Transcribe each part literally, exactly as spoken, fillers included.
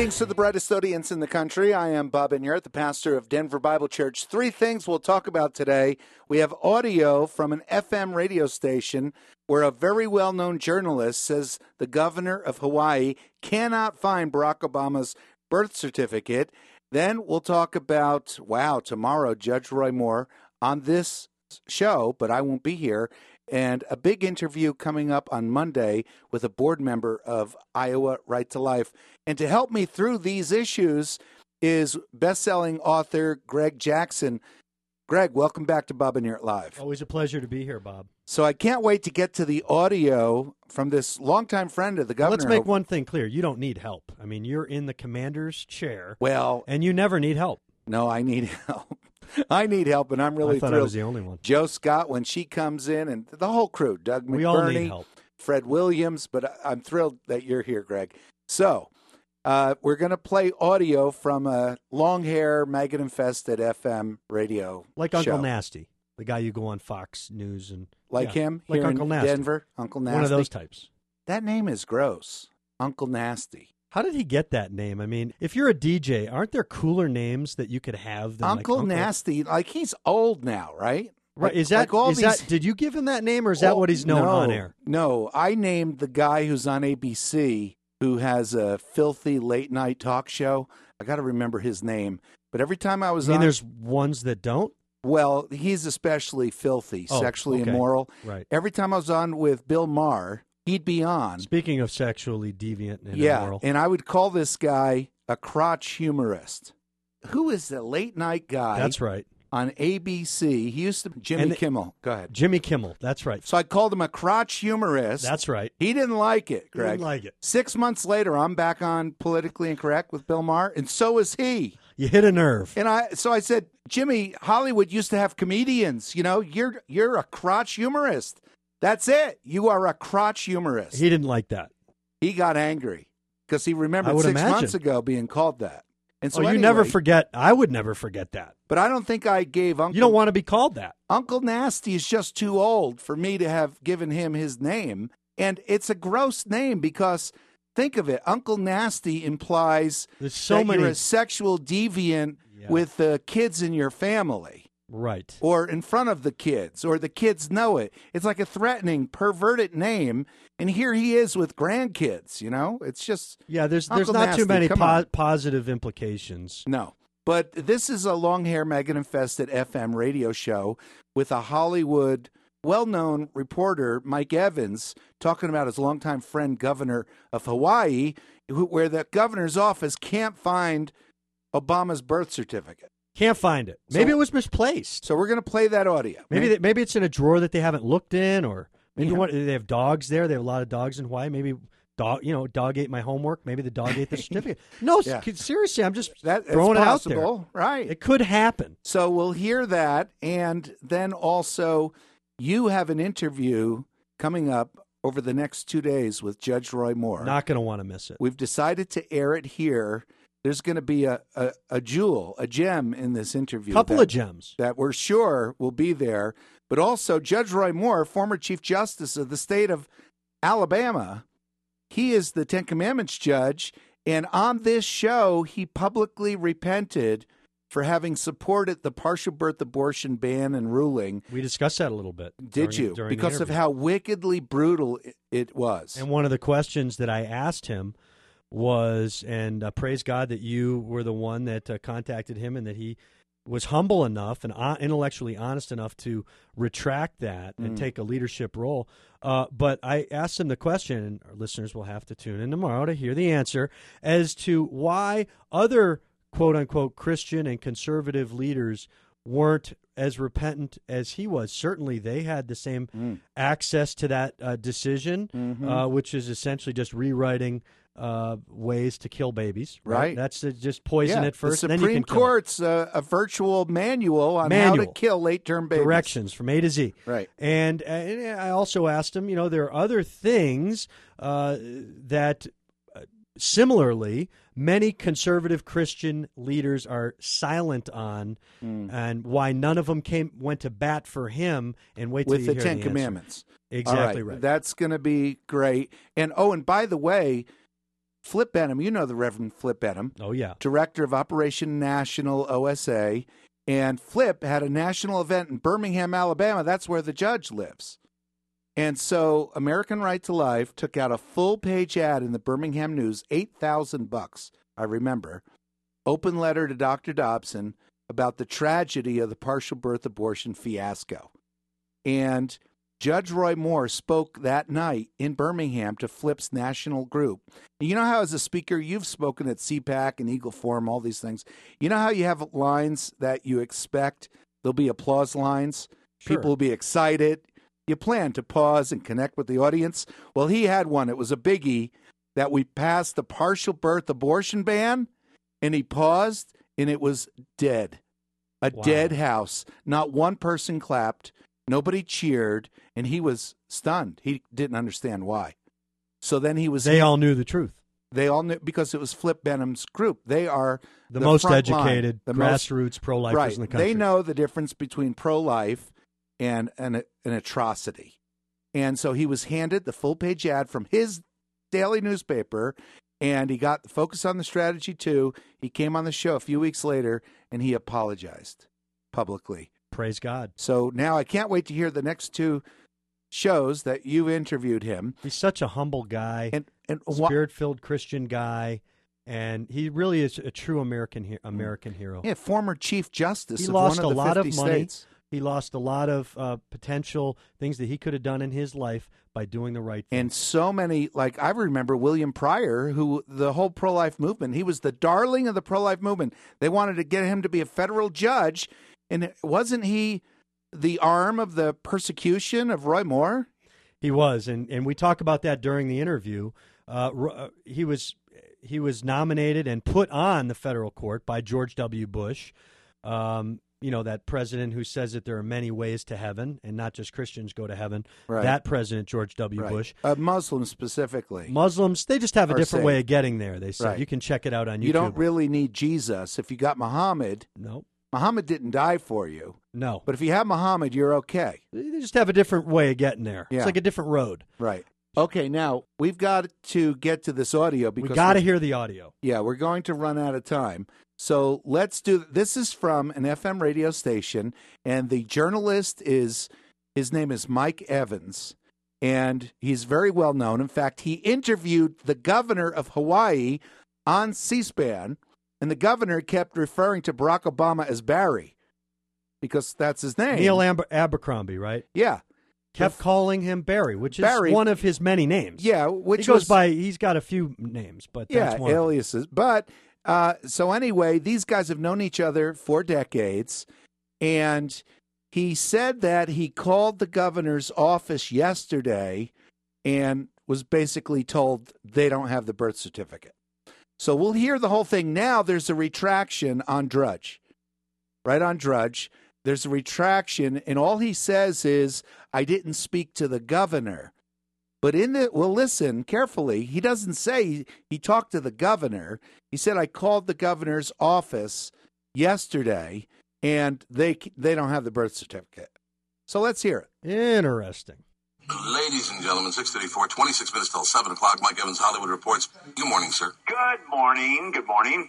Greetings to the brightest audience in the country. I am Bob Enyart, the pastor of Denver Bible Church. Three things we'll talk about today. We have audio from an F M radio station where a very well-known journalist says the governor of Hawaii cannot find Barack Obama's birth certificate. Then we'll talk about, wow, tomorrow, Judge Roy Moore on this show, but I won't be here, and a big interview coming up on Monday with a board member of Iowa Right to Life. And to help me through these issues is best-selling author Greg Jackson. Greg, welcome back to Bob Enyart Live. Always a pleasure to be here, Bob. So I can't wait to get to the audio from this longtime friend of the governor. Well, let's make one thing clear. You don't need help. I mean, you're in the commander's chair, well, and you never need help. No, I need help. I need help, and I'm really I thought thrilled. I was the only one. Joe Scott, when she comes in, and the whole crew, Doug McBurney, we all need help. Fred Williams, but I'm thrilled that you're here, Greg. So uh, we're going to play audio from a long-hair, maggot-infested F M radio Like show. Uncle Nasty, the guy you go on Fox News and Like yeah, him like here Uncle in Nasty. Denver, Uncle Nasty. One of those types. That name is gross, Uncle Nasty. How did he get that name? I mean, if you're a D J, aren't there cooler names that you could have than Uncle like Uncle Nasty? Like, he's old now, right? Right? Like, is that like all is these, that? Did you give him that name, or is that oh, what he's known no, on air? No, I named the guy who's on A B C who has a filthy late night talk show. I got to remember his name. But every time I was I mean, on, there's ones that don't. well, he's especially filthy, Oh, sexually okay. immoral. Right. Every time I was on with Bill Maher, he'd be on. Speaking of sexually deviant and yeah, immoral, and I would call this guy a crotch humorist. Who is the late night guy? that's right. On A B C. He used to Jimmy And the- Kimmel. Go ahead. Jimmy Kimmel. That's right. So I called him a crotch humorist. That's right. He didn't like it, He Greg. didn't like it. Six months later, I'm back on Politically Incorrect with Bill Maher, and so is he. You hit a nerve. And I, so I said, Jimmy, Hollywood used to have comedians. You know, you're you're a crotch humorist. That's it. You are a crotch humorist. He didn't like that. He got angry because he I remembered would six imagine. months ago being called that. And so oh, you anyway, never forget. I would never forget that. But I don't think I gave Uncle. You don't want to be called that. Uncle Nasty is just too old for me to have given him his name. And it's a gross name because, think of it, Uncle Nasty implies There's so that many. you're a sexual deviant Yeah. with the kids in your family Right. or in front of the kids, or the kids know it. It's like a threatening, perverted name. And here he is with grandkids, you know? It's just, Yeah. There's Uncle there's not Nasty, too many come po- on. positive implications. no. But this is a long-hair, maggot-infested F M radio show with a Hollywood well-known reporter, Mike Evans, talking about his longtime friend, governor of Hawaii, who, where the governor's office can't find Obama's birth certificate. Can't find it. Maybe So- it was misplaced. So we're going to play that audio. Maybe they, maybe it's in a drawer that they haven't looked in, or maybe Yeah. what, they have dogs there. They have a lot of dogs in Hawaii. Maybe dog, you know, dog ate my homework. Maybe the dog ate the certificate. No, Yeah. s- seriously, I'm just that, that's throwing it out there. possible, right? It could happen. So we'll hear that, and then also you have an interview coming up over the next two days with Judge Roy Moore. Not going to want to miss it. We've decided to air it here. There's going to be a, a, a jewel, a gem in this interview. Couple that, of gems. that we're sure will be there. But also, Judge Roy Moore, former Chief Justice of the state of Alabama, he is the Ten Commandments judge. And on this show, he publicly repented for having supported the partial birth abortion ban and ruling. We discussed that a little bit. Did during- you? during the Because of interview. how wickedly brutal it, it was. And one of the questions that I asked him was, and uh, praise God that you were the one that uh, contacted him and that he was humble enough and uh, intellectually honest enough to retract that and Mm. take a leadership role. Uh, but I asked him the question, and our listeners will have to tune in tomorrow to hear the answer, as to why other quote-unquote Christian and conservative leaders weren't as repentant as he was. Certainly they had the same Mm. access to that uh, decision, Mhm. uh, which is essentially just rewriting uh, ways to kill babies. Right. Right. That's uh, just poison Yeah, it first, the and then Supreme you can kill it. Court's uh, a virtual manual on how to Manual. kill late-term babies. Directions from A to Z. Right. And, uh, and I also asked him, you know, there are other things uh, that uh, similarly many conservative Christian leaders are silent on, Mm. and why none of them came went to bat for him. And wait till With you the hear Ten the answer. Commandments. Exactly All right. That's going to be great. And, oh, and by the way, Flip Benham, you know the Reverend Flip Benham. Oh, yeah. Director of Operation National O S A. And Flip had a national event in Birmingham, Alabama. That's where the judge lives. And so American Right to Life took out a full-page ad in the Birmingham News, eight thousand bucks, I remember, open letter to Doctor Dobson about the tragedy of the partial birth abortion fiasco. And Judge Roy Moore spoke that night in Birmingham to Flip's national group. And you know how as a speaker, you've spoken at C PAC and Eagle Forum, all these things. You know how you have lines that you expect? There'll be applause lines. Sure. People will be excited. You plan to pause and connect with the audience. Well, he had one. It was a biggie that we passed the partial birth abortion ban, and he paused, and it was dead. A Wow. dead house. Not one person clapped. Nobody cheered, and he was stunned. He didn't understand why. So then he was... They all knew the truth. They all knew, because it was Flip Benham's group. They are The, the most front educated, line, the most- grassroots pro-lifers right. in the country. They know the difference between pro-life and an, an atrocity. And so he was handed the full-page ad from his daily newspaper, and he got the Focus on the Strategy too. He came on the show a few weeks later, and he apologized publicly. Praise God. So now I can't wait to hear the next two shows that you interviewed him. He's such a humble guy, And and wha- spirit-filled Christian guy, and he really is a true American he- American hero. yeah, former Chief Justice He of lost one of a the lot of fifty money. states. He lost a lot of uh, potential things that he could have done in his life by doing the right thing. And so many, like I remember William Pryor, who the whole pro-life movement, he was the darling of the pro-life movement. They wanted to get him to be a federal judge. And wasn't he the arm of the persecution of Roy Moore? He was, and, and we talk about that during the interview. Uh, uh, he was he was nominated and put on the federal court by George W. Bush, um, you know, that president who says that there are many ways to heaven and not just Christians go to heaven. Right. That president, George W. Right. Bush. Uh, Muslims specifically. Muslims, they just have a Are different saved. way of getting there, they said. Right. You can check it out on YouTube. You don't really need Jesus. If you got Muhammad, No, Muhammad didn't die for you. no. But if you have Muhammad, you're okay. They just have a different way of getting there. Yeah. It's like a different road. Right. Okay, now we've got to get to this audio because We got to we're- hear the audio. Yeah, we're going to run out of time. So let's do this is from an F M radio station, and the journalist is his name is Mike Evans, and he's very well known. In fact, he interviewed the governor of Hawaii on C-SPAN, and the governor kept referring to Barack Obama as Barry because that's his name. Neil Aber- Abercrombie, right? Yeah. Kept The- calling him Barry, which is Barry- one of his many names. Yeah, which he goes was, by. He's got a few names, but yeah, that's one. of them. aliases. But uh, so anyway, these guys have known each other for decades, and he said that he called the governor's office yesterday and was basically told they don't have the birth certificate. So we'll hear the whole thing. Now there's a retraction on Drudge, right on Drudge. There's a retraction, and all he says is, I didn't speak to the governor. But in the, well, listen carefully. He doesn't say he, he talked to the governor. He said, I called the governor's office yesterday, and they they don't have the birth certificate. So let's hear it. Interesting. Ladies and gentlemen, six thirty-four, twenty-six minutes till seven o'clock. Mike Evans, Hollywood Reports. Good morning, sir. Good morning. Good morning.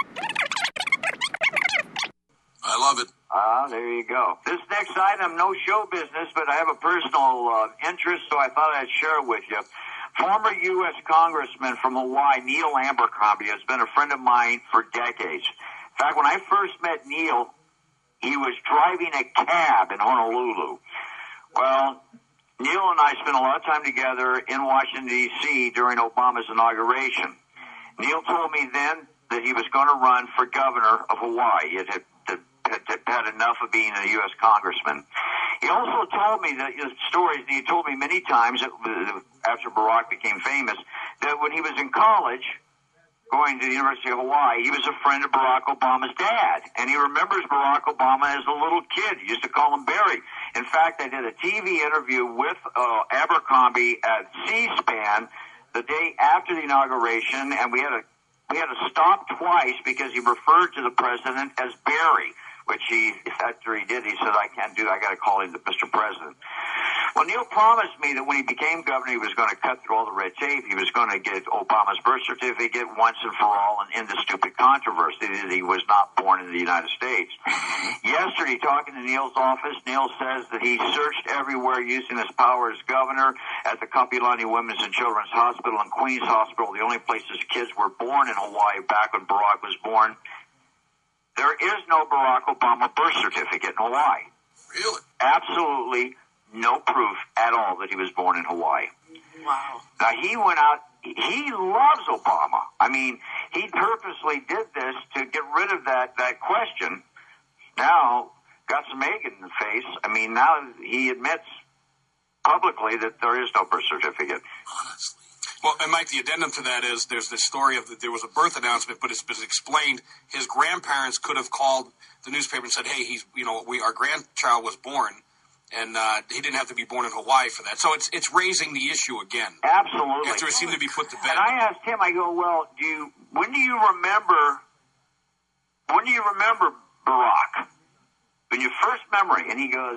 I love it. Ah, there you go. This next item, no show business, but I have a personal uh, interest, so I thought I'd share it with you. Former U S Congressman from Hawaii, Neil Abercrombie, has been a friend of mine for decades. In fact, when I first met Neil, he was driving a cab in Honolulu. Well, Neil and I spent a lot of time together in Washington, D C during Obama's inauguration. Neil told me then that he was going to run for governor of Hawaii. It had, had, had, had enough of being a U S congressman. He also told me that his stories, and he told me many times that, after Barack became famous, that when he was in college, going to the University of Hawaii, he was a friend of Barack Obama's dad. And he remembers Barack Obama as a little kid. He used to call him Barry. In fact, I did a T V interview with uh, Abercrombie at C-SPAN the day after the inauguration, and we had a we had to stop twice because he referred to the president as Barry, which he, after he did, he said, I can't do that. I got to call him the Mister President. Well, Neil promised me that when he became governor, he was going to cut through all the red tape. He was going to get Obama's birth certificate once and for all and end the stupid controversy that he was not born in the United States. Yesterday, talking to Neil's office, Neil says that he searched everywhere using his power as governor at the Kapi'olani Women's and Children's Hospital and Queens Hospital, the only places kids were born in Hawaii back when Barack was born. There is no Barack Obama birth certificate in Hawaii. Really? Absolutely no proof at all that he was born in Hawaii. Wow. Now, he went out, he loves Obama. I mean, he purposely did this to get rid of that, that question. Now, got some egg in the face. I mean, now he admits publicly that there is no birth certificate. Honestly. Well, and Mike, the addendum to that is there's this story of that there was a birth announcement, but it's been explained his grandparents could have called the newspaper and said, "Hey, he's you know we our grandchild was born, and uh, he didn't have to be born in Hawaii for that." So it's it's raising the issue again. Absolutely. After it seemed to be put to bed. And I asked him, I go, well, do you, when do you remember, when do you remember Barack? In your first memory? And he goes,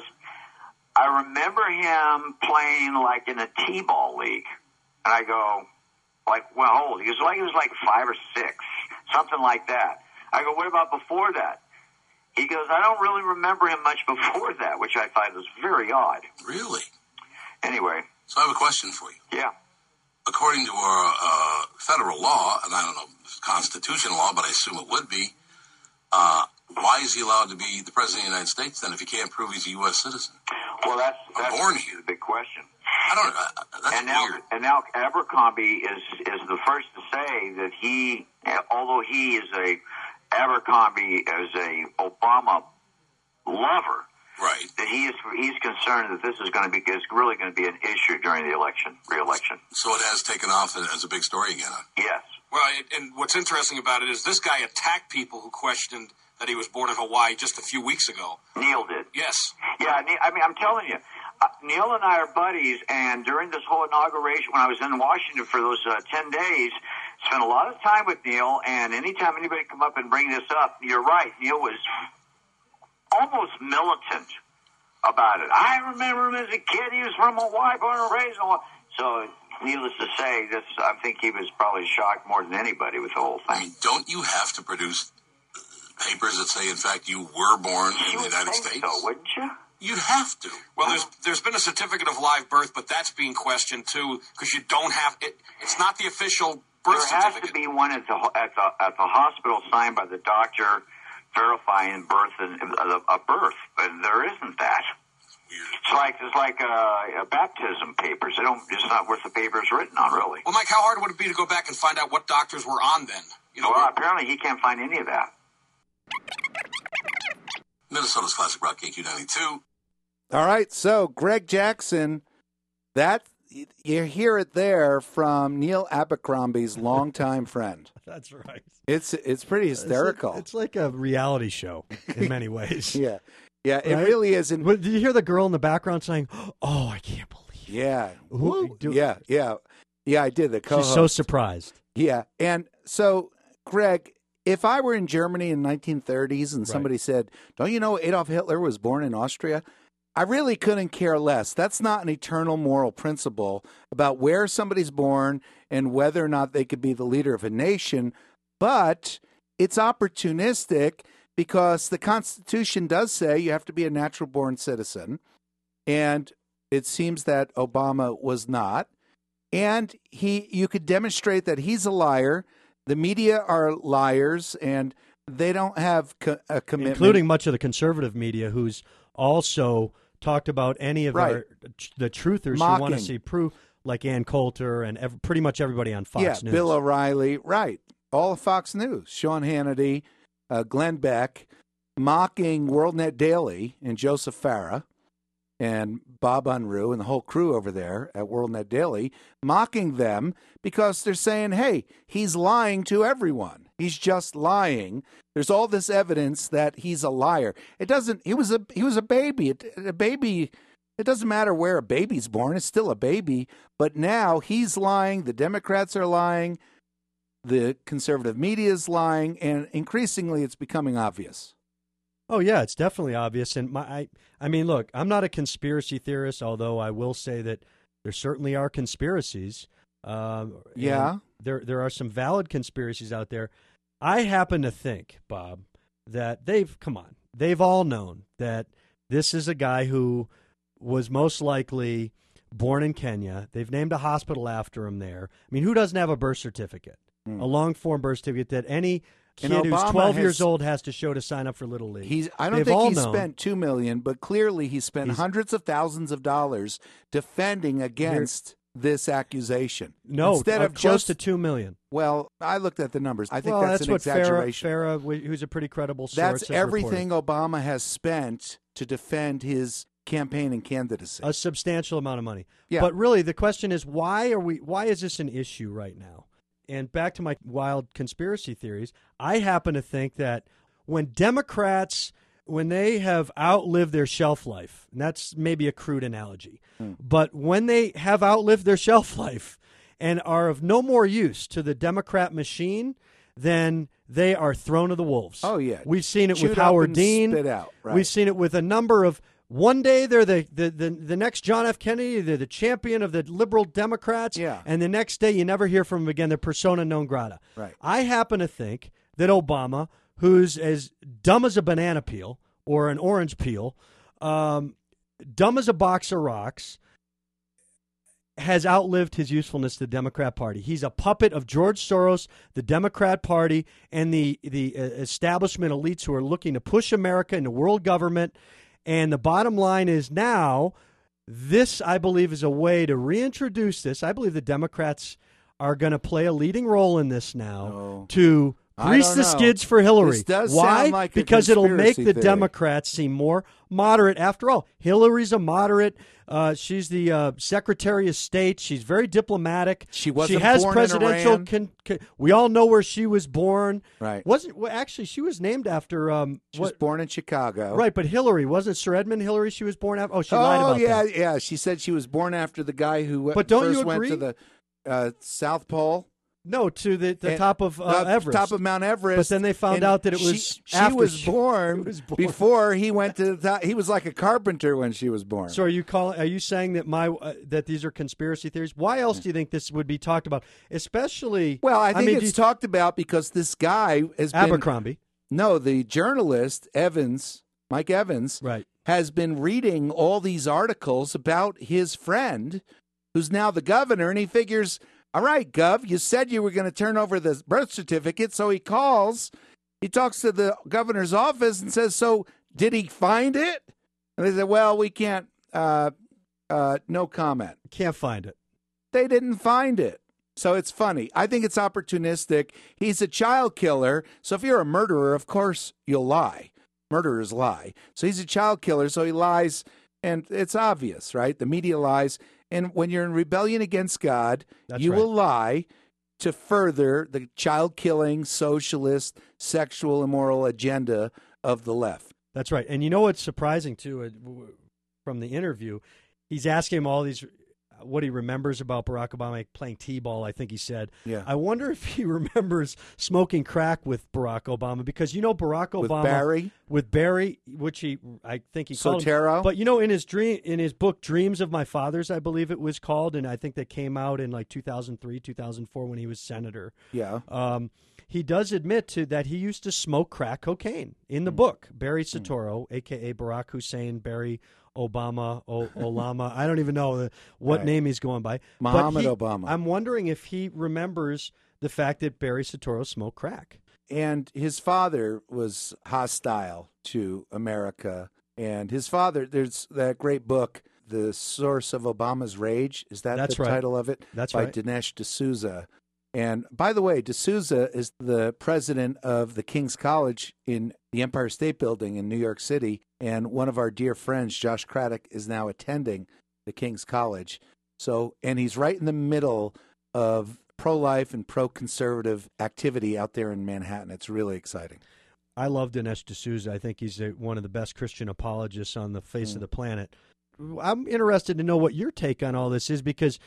I remember him playing like in a T-ball league. And I go, like, well, how old? He goes, like, he was like five or six, something like that. I go, what about before that? He goes, I don't really remember him much before that, which I thought was very odd. Really? Anyway. So I have a question for you. Yeah. According to our uh, federal law, and I don't know if it's constitutional law, but I assume it would be, uh, why is he allowed to be the president of the United States then if he can't prove he's a U S citizen? Well, that's, that's born here. the big question. I don't know. Uh, that's and now, weird. And now Abercrombie is is the first to say that he, although he is a Abercrombie is a Obama lover, right? That he is he's concerned that this is going to be is really going to be an issue during the election, re-election. So it has taken off as a big story again. Yes. Well, it, and what's interesting about it is this guy attacked people who questioned that he was born in Hawaii just a few weeks ago. Neil did. Yes. Yeah, I mean, I'm telling you. Uh, Neil and I are buddies, and during this whole inauguration, when I was in Washington for those uh, ten days, spent a lot of time with Neil, and anytime anybody come up and bring this up, you're right, Neil was almost militant about it. I remember him as a kid. He was from Hawaii, born and raised in Hawaii. So, needless to say, this I think he was probably shocked more than anybody with the whole thing. I mean, don't you have to produce papers that say, in fact, you were born you in the United think States? So, wouldn't you? You'd have to. Well, there's there's been a certificate of live birth, but that's being questioned too because you don't have it. It's not the official birth there certificate. There has to be one at the at the at the hospital signed by the doctor verifying birth and a, a birth, but there isn't that. Weird. It's like it's like a, a baptism papers. They don't. It's not worth the paper it's written on, really. Well, Mike, how hard would it be to go back and find out what doctors were on then? You know, well, apparently he can't find any of that. Minnesota's Classic Rock K Q ninety-two. All right, so Greg Jackson, that you hear it there from Neil Abercrombie's longtime friend. That's right. It's it's pretty hysterical. It's like, it's like a reality show in many ways. yeah, yeah, it Right? really is. And But did you hear the girl in the background saying, "Oh, I can't believe it." yeah, Who- do- yeah, yeah, yeah. I did the co-host. She's so surprised. Yeah, and so Greg, if I were in Germany in nineteen thirties and Right. somebody said, "Don't you know Adolf Hitler was born in Austria?" I really couldn't care less. That's not an eternal moral principle about where somebody's born and whether or not they could be the leader of a nation, but it's opportunistic because the Constitution does say you have to be a natural-born citizen, and it seems that Obama was not. And he, you could demonstrate that he's a liar. The media are liars, and they don't have co- a commitment. Including much of the conservative media, who's also talked about any of Right. our the truthers Mocking. who want to see proof, like Ann Coulter and ev- pretty much everybody on Fox yeah, News. Bill O'Reilly, right. All of Fox News. Sean Hannity, uh, Glenn Beck, mocking WorldNet Daily and Joseph Farah and Bob Unruh and the whole crew over there at WorldNet Daily, mocking them because they're saying, hey, he's lying to everyone. He's just lying. There's all this evidence that he's a liar. It doesn't, he was a, he was a baby. It, a baby, it doesn't matter where a baby's born. It's still a baby. But now he's lying. The Democrats are lying. The conservative media is lying. And increasingly it's becoming obvious. Oh, yeah, it's definitely obvious. And my, I, I mean, look, I'm not a conspiracy theorist, although I will say that there certainly are conspiracies. Um, Yeah. There, there are some valid conspiracies out there. I happen to think, Bob, that they've, come on, they've all known that this is a guy who was most likely born in Kenya. They've named a hospital after him there. I mean, who doesn't have a birth certificate? Mm. A long-form birth certificate that any kid who's twelve has, years old has to show to sign up for Little League. He's, I don't They've think he known. spent two million dollars, but clearly he spent He's, hundreds of thousands of dollars defending against this accusation. No, Instead uh, of close just, to two million dollars. Well, I looked at the numbers. I think well, that's, that's an what exaggeration. Farah, Farah, who's a pretty credible source, That's has everything reported. Obama has spent to defend his campaign and candidacy. A substantial amount of money. Yeah. But really, the question is, why are we? Why is this an issue right now? And back to my wild conspiracy theories, I happen to think that when Democrats, when they have outlived their shelf life, and that's maybe a crude analogy, mm. but when they have outlived their shelf life and are of no more use to the Democrat machine, then they are thrown to the wolves. Oh, yeah. We've seen it Chewed with up Howard and Dean. Spit out. Right. We've seen it with a number of one day they're the, the, the, the next John F. Kennedy, they're the champion of the liberal Democrats, yeah. and the next day you never hear from them again. They're persona non grata. Right. I happen to think that Obama, who's as dumb as a banana peel or an orange peel, um, dumb as a box of rocks, has outlived his usefulness to the Democrat Party. He's a puppet of George Soros, the Democrat Party, and the, the establishment elites who are looking to push America into world government. And the bottom line is now, this, I believe, is a way to reintroduce this. I believe the Democrats are going to play a leading role in this now no. to grease the know. skids for Hillary. This does Why? Sound like because a it'll make the theory. Democrats seem more moderate. After all, Hillary's a moderate. Uh, she's the uh, Secretary of State. She's very diplomatic. She wasn't She has born presidential. in Iran. Con, con, we all know where she was born. Right. Wasn't well, actually she was named after. Um, she what, was born in Chicago. Right, but Hillary wasn't Sir Edmund Hillary. She was born after. Oh, she oh, lied about yeah, that. yeah. She said she was born after the guy who But don't first you agree? went to the uh, South Pole. No, to the, the And top of uh, the Everest. top of Mount Everest. But then they found and out that it she, was she after was she born, was born. before he went to the top. He was like a carpenter when she was born. So are you calling? Are you saying that my uh, that these are conspiracy theories? Why else do you think this would be talked about? Especially, well, I think I mean, it's you, talked about because this guy has Abercrombie. been no, the journalist Evans, Mike Evans, right, has been reading all these articles about his friend, who's now the governor, and he figures, all right, Gov, you said you were going to turn over the birth certificate, so he calls, he talks to the governor's office and says, so did he find it? And they said, well, we can't, uh, uh, no comment. Can't find it. They didn't find it. So it's funny. I think it's opportunistic. He's a child killer, so if you're a murderer, of course you'll lie. Murderers lie. So he's a child killer, so he lies, and it's obvious, right? The media lies. And when you're in rebellion against God, That's you right. will lie to further the child-killing, socialist, sexual, immoral agenda of the left. That's right. And you know what's surprising, too, uh, w- from the interview? He's asking him all these, what he remembers about Barack Obama playing T-ball, I think he said. Yeah. I wonder if he remembers smoking crack with Barack Obama, because you know Barack Obama. With Barry? With Barry, which he, I think he called him. Sotero? But you know, in his dream, in his book Dreams of My Fathers, I believe it was called, and I think that came out in like two thousand three, two thousand four when he was senator. Yeah. Um, he does admit to that he used to smoke crack cocaine in the mm. book. Barry Soetoro, mm. a k a. Barack Hussein, Barry Obama, o- Olama. I don't even know the, what right. name he's going by. Muhammad he, Obama. I'm wondering if he remembers the fact that Barry Soetoro smoked crack. And his father was hostile to America. And his father, there's that great book, The Source of Obama's Rage. Is that That's the right. title of it? That's by right. Dinesh D'Souza. And by the way, D'Souza is the president of the King's College in the Empire State Building in New York City. And one of our dear friends, Josh Craddock, is now attending the King's College. So, and he's right in the middle of pro-life and pro-conservative activity out there in Manhattan. It's really exciting. I love Dinesh D'Souza. I think he's a, one of the best Christian apologists on the face mm. of the planet. I'm interested to know what your take on all this is, because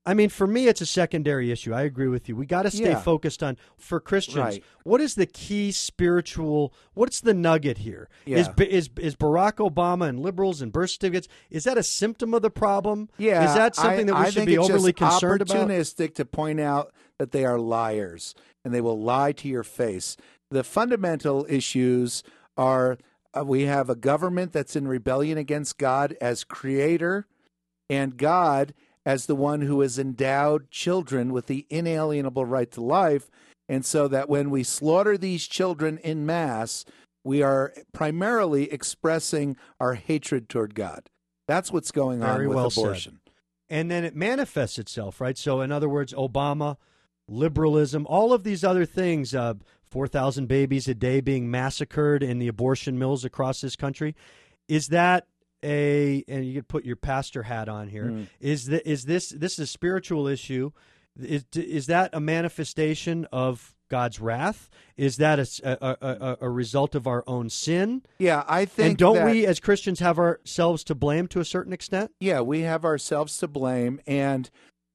I mean, for me, it's a secondary issue. I agree with you. We got to stay Yeah. focused on, for Christians, Right. what is the key spiritual, what's the nugget here? Yeah. Is, is is Barack Obama and liberals and birth certificates, is that a symptom of the problem? Yeah, Is that something I, that we I should think be it's overly just concerned about? opportunistic to point out that they are liars, and they will lie to your face. The fundamental issues are uh, we have a government that's in rebellion against God as creator, and God as the one who has endowed children with the inalienable right to life. And so that when we slaughter these children in mass, we are primarily expressing our hatred toward God. That's what's going Very on with well abortion. said. And then it manifests itself, right? So in other words, Obama, liberalism, all of these other things, uh, four thousand babies a day being massacred in the abortion mills across this country, is that a, and you could put your pastor hat on here, Mm. is that, is this, this is a spiritual issue. Is, is that a manifestation of God's wrath? Is that a, a, a, a result of our own sin? Yeah, I think And don't that, we as Christians have ourselves to blame to a certain extent? Yeah, we have ourselves to blame, and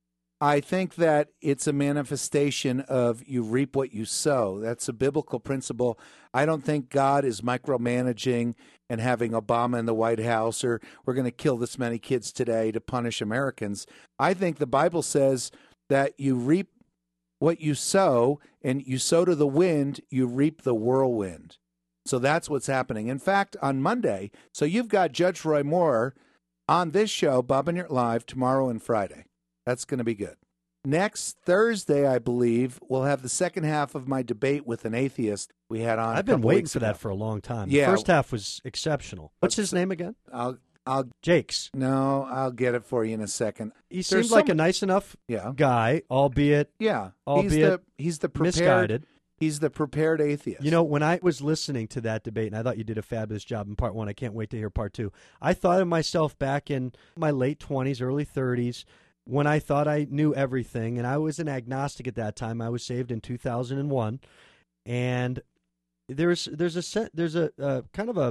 I think that it's a manifestation of you reap what you sow. That's a biblical principle. I don't think God is micromanaging and having Obama in the White House, or we're going to kill this many kids today to punish Americans. I think the Bible says that you reap what you sow, and you sow to the wind, you reap the whirlwind. So that's what's happening. In fact, on Monday, so you've got Judge Roy Moore on this show, Bob and Your Live, tomorrow and Friday. That's going to be good. Next Thursday, I believe, we'll have the second half of my debate with an atheist we had on. I've a been couple waiting weeks for ago. that for a long time. Yeah. The first half was exceptional. What's his name again? I'll, I'll, Jakes. no, I'll get it for you in a second. He There's seemed like some- a nice enough Yeah, guy, albeit yeah. He's Albeit the he's the prepared. misguided. He's the prepared atheist. You know, when I was listening to that debate, and I thought you did a fabulous job in part one, I can't wait to hear part two. I thought of myself back in my late twenties, early thirties, when I thought I knew everything, and I was an agnostic at that time. I was saved in two thousand one, and there's there's a se- there's a, a kind of a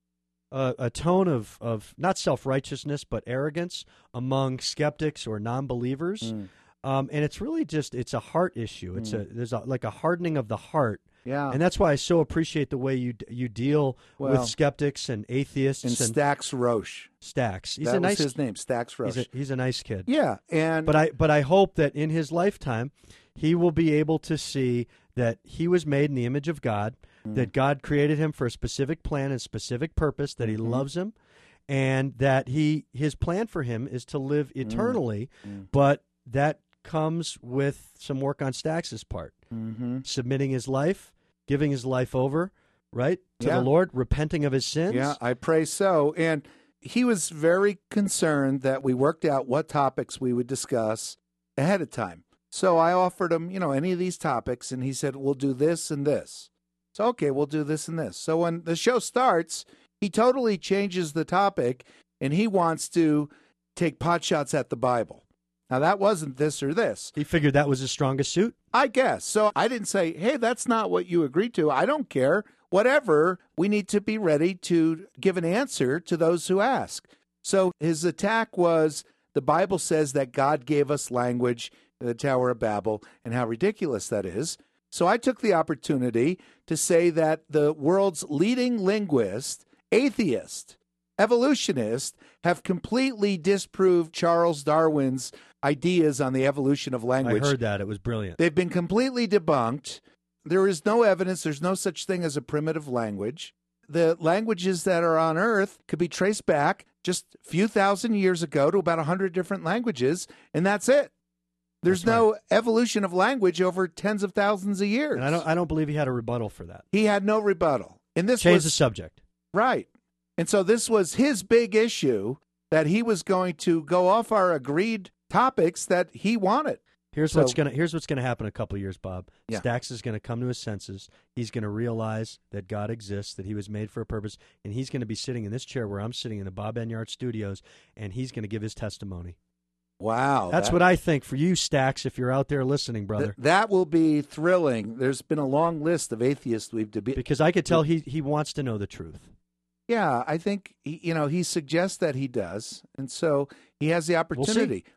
a, a tone of, of not self-righteousness but arrogance among skeptics or non-believers. Mm. Um, and it's really just it's a heart issue. It's Mm. a there's a, like a hardening of the heart. yeah, And that's why I so appreciate the way you you deal Well, with skeptics and atheists and and, Stax Roche. Stacks. He's that a nice was his name, Stax Roche. he's a, he's a nice kid. yeah, and But I but I hope that in his lifetime he will be able to see that he was made in the image of God, Mm. that God created him for a specific plan and specific purpose, that he Mhm. loves him, and that he his plan for him is to live eternally, Mm. but that comes with some work on Stax's part. Mm-hmm. Submitting his life, giving his life over, right, to Yeah. the Lord, repenting of his sins. Yeah, I pray so. And he was very concerned that we worked out what topics we would discuss ahead of time. So I offered him, you know, any of these topics, and he said, we'll do this and this. So, okay, we'll do this and this. So when the show starts, he totally changes the topic, and he wants to take pot shots at the Bible. Now, that wasn't this or this. He figured that was his strongest suit. I guess. So I didn't say, hey, that's not what you agreed to. I don't care. Whatever, we need to be ready to give an answer to those who ask. So his attack was the Bible says that God gave us language, the Tower of Babel, and how ridiculous that is. So I took the opportunity to say that the world's leading linguist, atheist, evolutionist, have completely disproved Charles Darwin's ideas on the evolution of language. I heard that. It was brilliant. They've been completely debunked. There is no evidence. There's no such thing as a primitive language. The languages that are on Earth could be traced back just a few thousand years ago to about one hundred different languages, and that's it. There's That's no evolution of language over tens of thousands of years. And I don't I don't believe he had a rebuttal for that. He had no rebuttal. And this Change was the subject. right. And so this was his big issue, that he was going to go off our agreed topics that he wanted. Here's So- what's gonna here's what's gonna happen in a couple of years, Bob. Yeah. Stax is gonna come to his senses. He's gonna realize that God exists, that he was made for a purpose, and he's gonna be sitting in this chair where I'm sitting in the Bob Enyart Studios, and he's gonna give his testimony. Wow. That's that- what I think for you, Stax, if you're out there listening, brother. Th- that will be thrilling. There's been a long list of atheists we've debated. Because I could tell he he wants to know the truth. Yeah, I think he, you know he suggests that he does, and so he has the opportunity.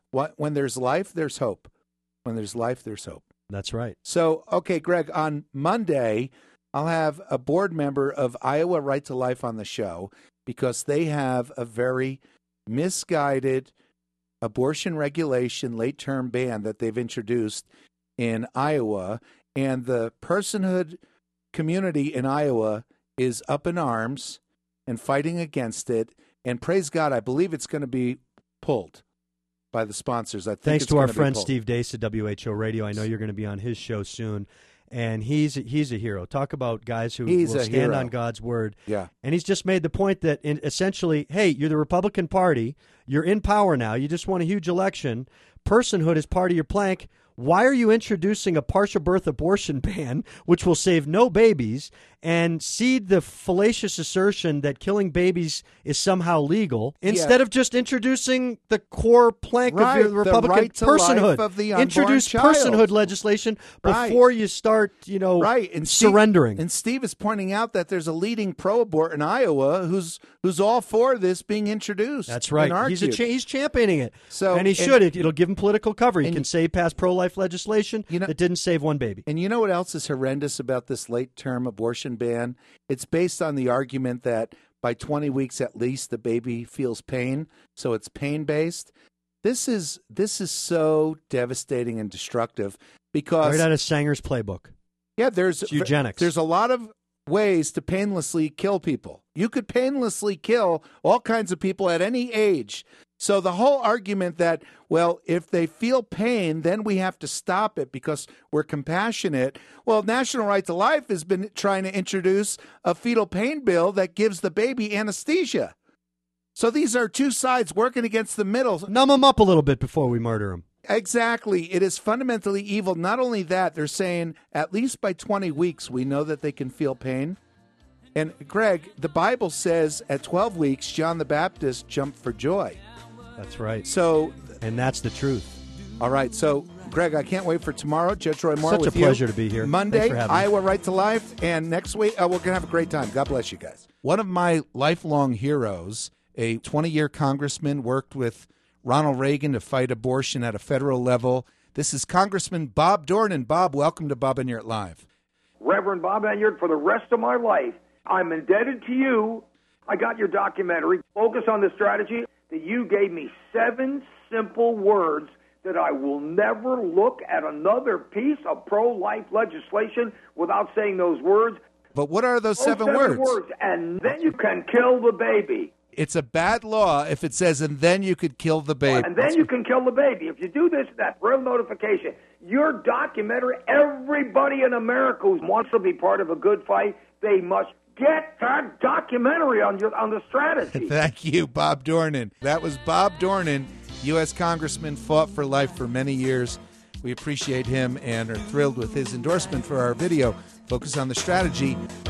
What, when there's life, there's hope. When there's life, there's hope. That's right. So, okay, Greg, on Monday, I'll have a board member of Iowa Right to Life on the show because they have a very misguided abortion regulation late-term ban that they've introduced in Iowa, and the personhood community in Iowa is up in arms and fighting against it, and praise God, I believe it's going to be pulled by the sponsors. I think Thanks it's to our gonna be friend pulled. Steve Dace at W H O Radio. I know you're going to be on his show soon, and he's he's a hero. Talk about guys who He's will a stand hero. on God's word. Yeah. And he's just made the point that in, essentially, hey, you're the Republican Party. You're in power now. You just won a huge election. Personhood is part of your plank. Why are you introducing a partial birth abortion ban, which will save no babies, and seed the fallacious assertion that killing babies is somehow legal, instead Yeah. of just introducing the core plank Right, of your the Republican right to life personhood? of the unborn Introduce child. personhood legislation Right. before you start, you know, Right, and Steve- surrendering. and Steve is pointing out that there's a leading pro-abort in Iowa who's who's all for this being introduced. That's right. and He's a argued. cha- he's championing it. So- and he and- should. It, it'll give him political cover. He and- can say he passed pro-life legislation You know- that didn't save one baby. And you know what else is horrendous about this late-term abortion ban? It's based on the argument that by twenty weeks at least the baby feels pain, so it's pain-based. This is this is so devastating and destructive because Right out of Sanger's playbook. yeah, there's It's eugenics. There's a lot of ways to painlessly kill people. You could painlessly kill all kinds of people at any age. So the whole argument that, well, if they feel pain, then we have to stop it because we're compassionate. Well, National Right to Life has been trying to introduce a fetal pain bill that gives the baby anesthesia. So these are two sides working against the middle. Numb him up a little bit before we murder him. Exactly. It is fundamentally evil. Not only that, they're saying at least by twenty weeks, we know that they can feel pain. And Greg, the Bible says at twelve weeks, John the Baptist jumped for joy. That's right. So, And that's the truth. all right. So, Greg, I can't wait for tomorrow. Judge Roy Moore Such with a you. pleasure to be here. Monday, Thanks for having me. Iowa Right to Life. And next week, uh, we're going to have a great time. God bless you guys. One of my lifelong heroes, a twenty-year congressman, worked with Ronald Reagan to fight abortion at a federal level. This is Congressman Bob Dornan. Bob, welcome to Bob Enyart Live. Reverend Bob Enyart, for the rest of my life, I'm indebted to you. I got your documentary, Focus on the Strategy, that you gave me seven simple words that I will never look at another piece of pro-life legislation without saying those words. But what are those Those seven, seven words? And then you can kill the baby. It's a bad law if it says, and then you could kill the baby. And then you can kill the baby. If you do this, that real notification, your documentary, everybody in America who wants to be part of a good fight, they must get that documentary on your on the strategy. Thank you, Bob Dornan. That was Bob Dornan, U S Congressman, fought for life for many years. We appreciate him and are thrilled with his endorsement for our video, Focus on the Strategy.